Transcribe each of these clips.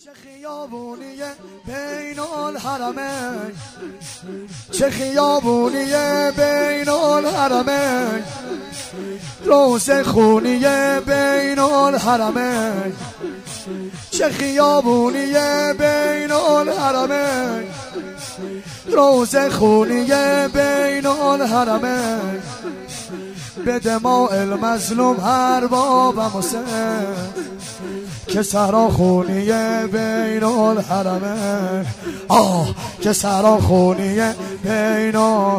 چه خیابونیه بین الحرمین، چه خیابونیه بین الحرمین، روزه خونیه بین الحرمین، چه خیابونیه بین الحرمین، روزه خونیه بین الحرمین، به دماء المظلوم اربابم حسین، که سرا خونیه بین الحرمین، که سرا خونیه بین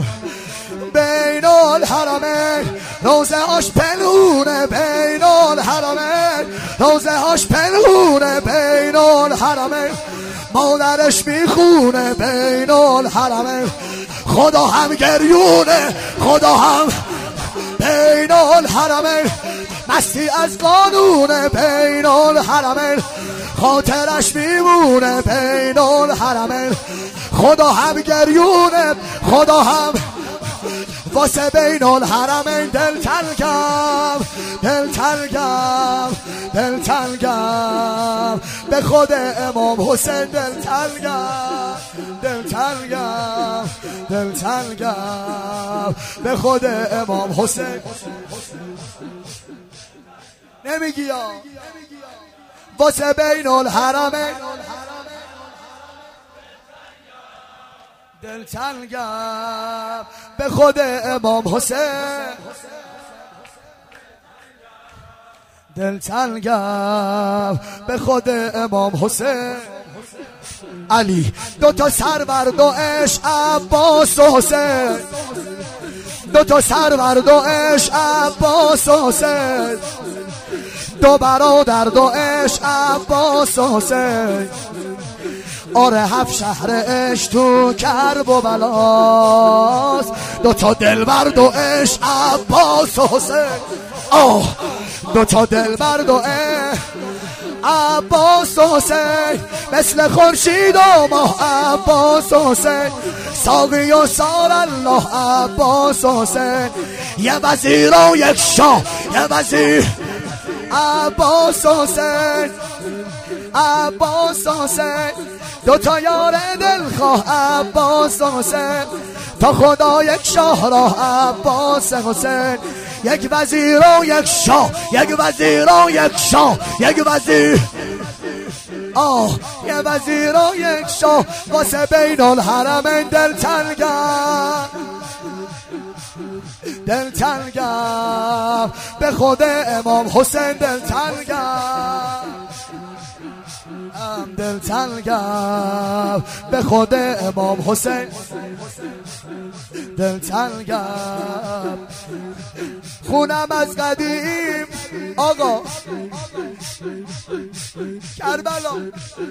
الحرمین، روزه هاش پنهونه بین الحرمین، روزه هاش پنهونه بین الحرمین، مادرش میخونه بین الحرمین، خدا هم گریونه، خدا هم بین الحرمین، مستی از قانون بین الحرمین، خاطرش میمونه بین الحرمین، خدا هم گریونه، خدا هم واسه بین الحرمین، دل تنگم، دل تنگم، دل تنگم، به خود امام حسین دل تنگم، دل تنگم، دل تنگم، به خود امام حسین. نمیگی یا واسه بین الحرمین، دل تنگم، به خود امام حسین، دل تنگم، به خود امام حسین. علی دوتا سرورد و عشق عباس و حسین، دوتا سرورد و عشق عباس و حسین، دو برادر دو عشق عباس و حسین، آره هفت شهر عشق تو کرب و بلاست، دوتا دلبرد و عشق عباس و حسین، دوتا دلبرد و عشق عباس و حسین، مثل خورشید و ماه عباس و حسین، ساقی و سال الله عباس و حسین، یه وزیر و یک شاه، یه وزیر عباس و حسین، عباس و حسین، دوتا یار دلخواه عباس و حسین، تا خدا یک شاه راه عباس حسین، یک وزیر و یک شاه، یک وزیر و یک شاه، یک وزیر، یک وزیر و یک شاه، واسه بین الحرمین دل تنگم، دل تنگم، به خود امام حسین دل تنگم، دل تنگم، به خود امام حسین دل تنگم. خونم از قدیم آقا کربلا،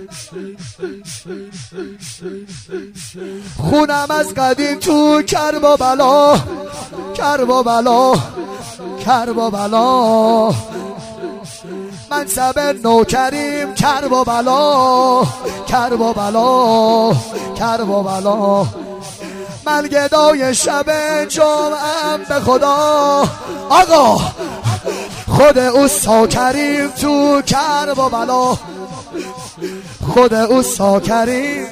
خونم از قدیم تو کرب و بلا، کرب و بلا، کرب و بلا، منصب نوکریم کرب و بلا، کرب و بلا، کرب و بلا، من گدای شب جمعم به خدا، آقا خود اوستا کریم تو کرب و بلا، خود اوستا کریم،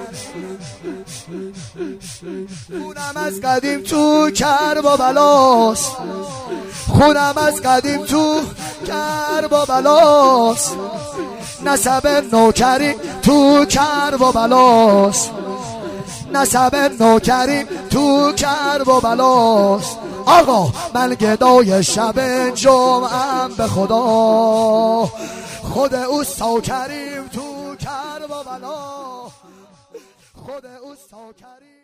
خونم از قدیم تو کرب و بلاست، خونم از قدیم تو کرب و بلاست، نسب نوکری تو کرب و بلاست، نسب نوکری تو کرب و بلاست، آقا من گدای شب جمعم به خدا، خود اوستا کریم تو کرب و بلا، خود اوستا کریم.